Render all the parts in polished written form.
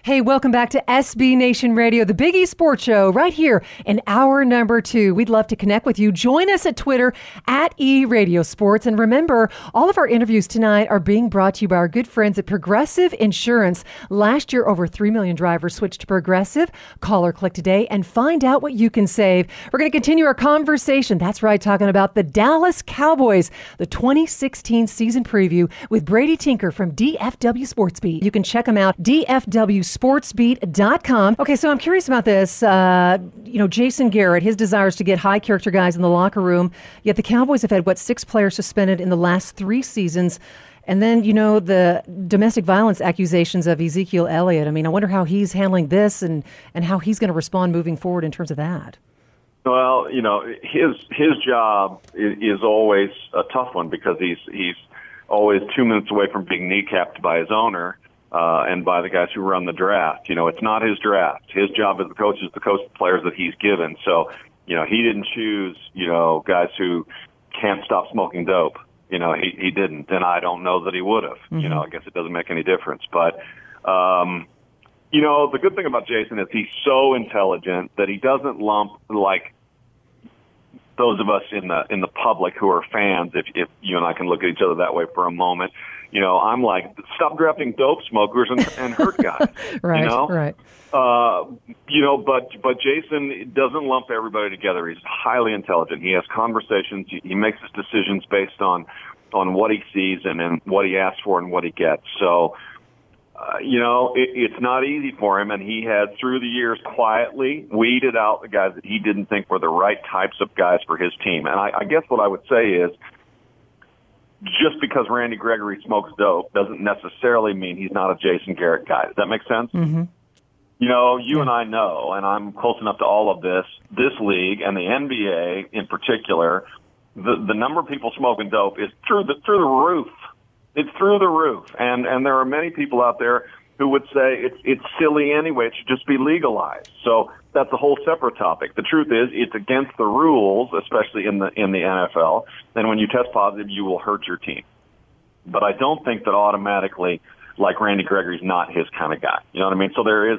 Hey, welcome back to SB Nation Radio, the Big E Sports Show, right here in hour number 2. We'd love to connect with you. Join us at Twitter at eRadioSports. And remember, all of our interviews tonight are being brought to you by our good friends at Progressive Insurance. Last year, over 3 million drivers switched to Progressive. Call or click today and find out what you can save. We're going to continue our conversation. That's right, talking about the Dallas Cowboys, the 2016 season preview with Brady Tinker from DFW Sports Beat. You can check him out, DFWSportsBeat.com. Okay, so I'm curious about this. Jason Garrett, his desires to get high character guys in the locker room, yet the Cowboys have had, 6 players suspended in the last 3 seasons. And then, the domestic violence accusations of Ezekiel Elliott. I mean, I wonder how he's handling this and how he's going to respond moving forward in terms of that. Well, his job is always a tough one because he's always 2 minutes away from being kneecapped by his owner. And by the guys who run the draft. It's not his draft. His job as the coach is to coach the players that he's given. So, he didn't choose, guys who can't stop smoking dope. He didn't, and I don't know that he would have. Mm-hmm. I guess it doesn't make any difference. But, the good thing about Jason is he's so intelligent that he doesn't lump like those of us in the public who are fans. If you and I can look at each other that way for a moment. I'm like, stop drafting dope smokers and hurt guys. Right, right. But Jason doesn't lump everybody together. He's highly intelligent. He has conversations. He makes his decisions based on what he sees and what he asks for and what he gets. So, it's not easy for him, and he had, through the years, quietly weeded out the guys that he didn't think were the right types of guys for his team. And I guess what I would say is, just because Randy Gregory smokes dope doesn't necessarily mean he's not a Jason Garrett guy. Does that make sense? Mm-hmm. You and I know, and I'm close enough to all of this league and the NBA in particular, the number of people smoking dope is through the roof. It's through the roof. And there are many people out there who would say it's silly anyway. It should just be legalized. So that's a whole separate topic. The truth is, it's against the rules, especially in the NFL. And when you test positive, you will hurt your team. But I don't think that automatically, like Randy Gregory's not his kind of guy. You know what I mean? So there is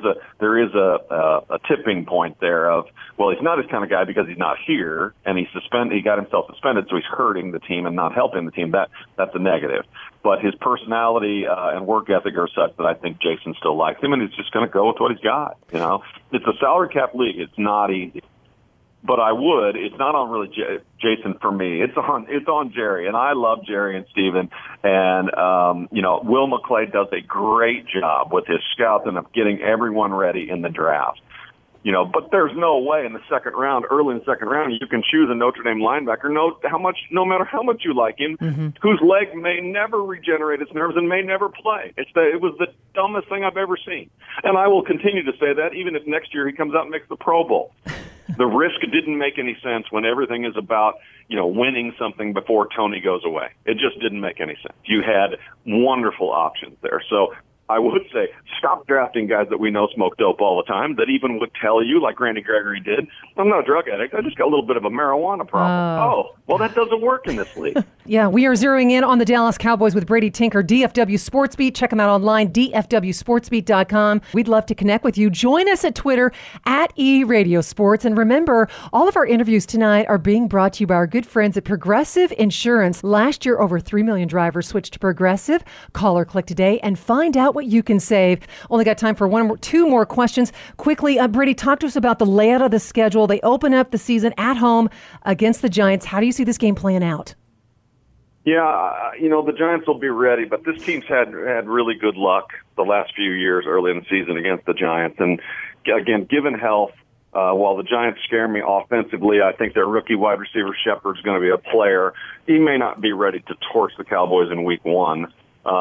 a tipping point there of, well, he's not his kind of guy because he's not here, and he got himself suspended, so he's hurting the team and not helping the team. That's a negative. But his personality and work ethic are such that I think Jason still likes him, and he's just going to go with what he's got. It's a salary cap league. It's not easy. But it's not on really Jason for me. It's on Jerry, and I love Jerry and Steven. And, Will McClay does a great job with his scouts and of getting everyone ready in the draft. But there's no way in the second round, early in the second round, you can choose a Notre Dame linebacker, no matter how much you like him, mm-hmm. whose leg may never regenerate its nerves and may never play. It was the dumbest thing I've ever seen. And I will continue to say that even if next year he comes out and makes the Pro Bowl. The risk didn't make any sense when everything is about, winning something before Tony goes away. It just didn't make any sense. You had wonderful options there. So I would say stop drafting guys that we know smoke dope all the time that even would tell you, like Randy Gregory did, I'm not a drug addict. I just got a little bit of a marijuana problem. Well, that doesn't work in this league. Yeah, we are zeroing in on the Dallas Cowboys with Brady Tinker, DFW Sports Beat. Check them out online, DFWSportsBeat.com. We'd love to connect with you. Join us at Twitter at eRadioSports. And remember, all of our interviews tonight are being brought to you by our good friends at Progressive Insurance. Last year, over 3 million drivers switched to Progressive. Call or click today and find out what you can save. Only got time for 2 more questions. Quickly, Brady, talk to us about the layout of the schedule. They open up the season at home against the Giants. How do you see this game playing out? Yeah, the Giants will be ready, but this team's had really good luck the last few years early in the season against the Giants. And again, given health, while the Giants scare me offensively, I think their rookie wide receiver Shepard's going to be a player. He may not be ready to torch the Cowboys in week 1.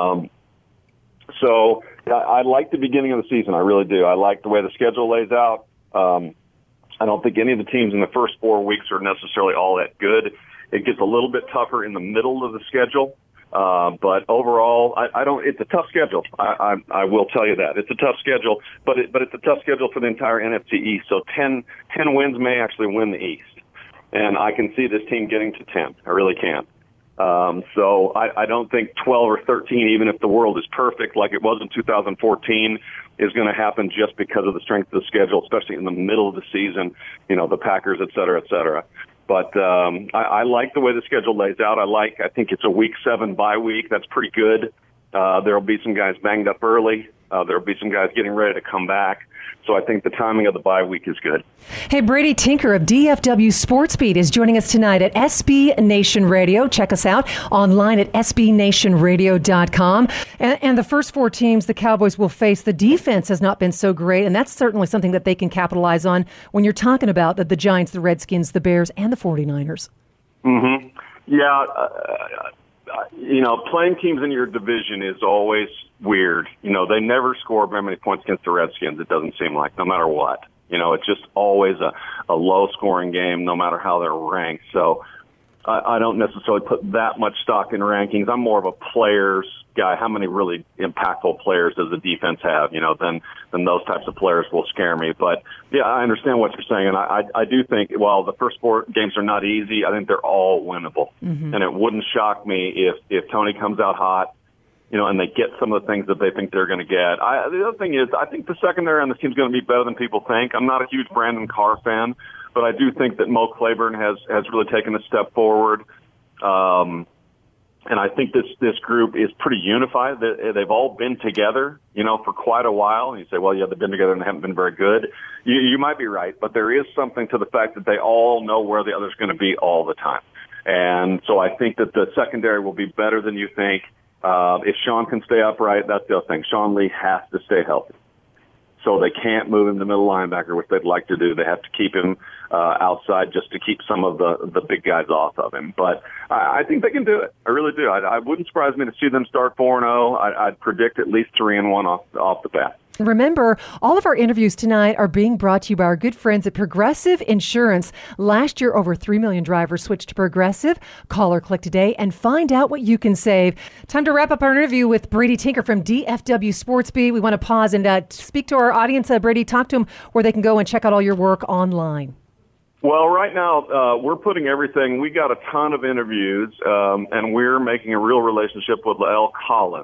So I like the beginning of the season. I really do. I like the way the schedule lays out. I don't think any of the teams in the first 4 weeks are necessarily all that good. It gets a little bit tougher in the middle of the schedule. But overall, I don't. It's a tough schedule. I will tell you that it's a tough schedule. But it's a tough schedule for the entire NFC East. So 10 wins may actually win the East, and I can see this team getting to 10. I really can. So I don't think 12 or 13, even if the world is perfect like it was in 2014, is going to happen just because of the strength of the schedule, especially in the middle of the season, the Packers, et cetera, et cetera. But I like the way the schedule lays out. I think it's a week 7 bye week. That's pretty good. There'll be some guys banged up early. There'll be some guys getting ready to come back. So I think the timing of the bye week is good. Hey, Brady Tinker of DFW Sports Beat is joining us tonight at SB Nation Radio. Check us out online at sbnationradio.com. And the first 4 teams the Cowboys will face, the defense has not been so great, and that's certainly something that they can capitalize on when you're talking about the Giants, the Redskins, the Bears, and the 49ers. Mm-hmm. Yeah, playing teams in your division is always weird. They never score very many points against the Redskins, it doesn't seem like, no matter what. It's just always a low-scoring game, no matter how they're ranked. So I don't necessarily put that much stock in rankings. I'm more of a players guy. How many really impactful players does the defense have? Then those types of players will scare me. But, yeah, I understand what you're saying. And I do think, while the first 4 games are not easy, I think they're all winnable. Mm-hmm. And it wouldn't shock me if Tony comes out hot, and they get some of the things that they think they're going to get. The other thing is, I think the secondary on this team is going to be better than people think. I'm not a huge Brandon Carr fan, but I do think that Mo Claiborne has really taken a step forward. And I think this group is pretty unified. They've all been together, for quite a while. And you say, well, yeah, they've been together and they haven't been very good. You might be right, but there is something to the fact that they all know where the other's going to be all the time. And so I think that the secondary will be better than you think. If Sean can stay upright, that's the other thing. Sean Lee has to stay healthy. So they can't move him to middle linebacker, which they'd like to do. They have to keep him outside just to keep some of the big guys off of him. But I think they can do it. I really do. I wouldn't surprise me to see them start 4-0. I'd predict at least 3-1 off the bat. Remember, all of our interviews tonight are being brought to you by our good friends at Progressive Insurance. Last year, over 3 million drivers switched to Progressive. Call or click today and find out what you can save. Time to wrap up our interview with Brady Tinker from DFW Sports Beat. We want to pause and speak to our audience. Brady, talk to them where they can go and check out all your work online. Well, right now, we're putting everything. We got a ton of interviews, and we're making a real relationship with La'el Collins.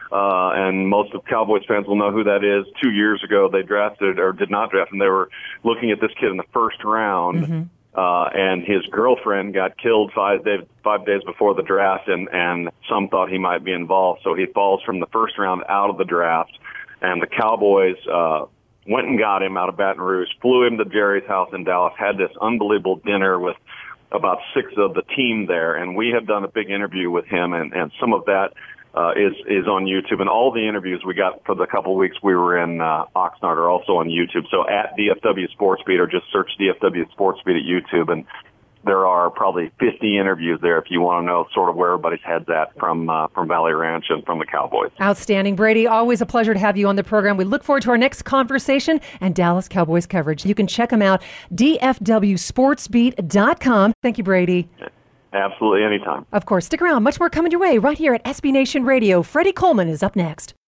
And most of Cowboys fans will know who that is. 2 years ago, they did not draft him. They were looking at this kid in the first round, mm-hmm. And his girlfriend got killed 5 days before the draft, and some thought he might be involved. So he falls from the first round out of the draft, and the Cowboys went and got him out of Baton Rouge, flew him to Jerry's house in Dallas, had this unbelievable dinner with about 6 of the team there, and we have done a big interview with him, and some of that is on YouTube, and all the interviews we got for the couple of weeks we were in Oxnard are also on YouTube. So at DFW Sports Beat, or just search DFW Sports Beat at YouTube, and there are probably 50 interviews there if you want to know sort of where everybody's head's at from Valley Ranch and from the Cowboys. Outstanding. Brady, always a pleasure to have you on the program. We look forward to our next conversation and Dallas Cowboys coverage. You can check them out, dfwsportsbeat.com. Thank you, Brady. Absolutely, anytime. Of course. Stick around. Much more coming your way right here at SB Nation Radio. Freddie Coleman is up next.